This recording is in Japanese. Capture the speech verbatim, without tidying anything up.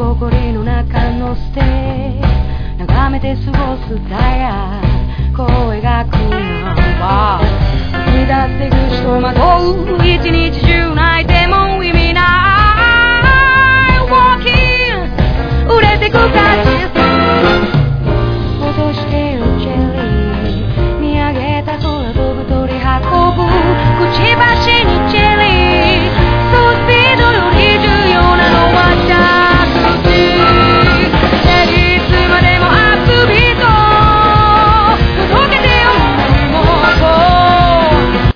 ぼこりの中のステージ眺めて過ごすダイヤ声が来るのは海だってぐしとまとう一日中